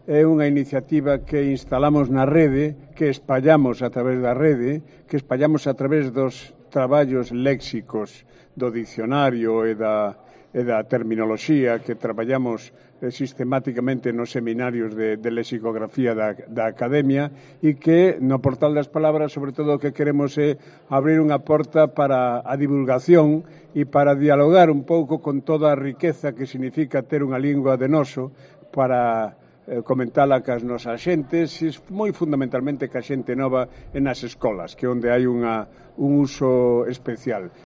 é unha iniciativa que instalamos na rede, que espallamos a través da rede, que espallamos a través dos traballos léxicos do dicionario e da terminoloxía que traballamos sistemáticamente nos seminarios de lexicografía da Academia e que no Portal das Palabras sobre todo o que queremos é abrir unha porta para a divulgación e para dialogar un pouco con toda a riqueza que significa ter unha lingua de noso para comentala cas nosas xentes, moi fundamentalmente ca xente nova e nas escolas, que onde hai un uso especial.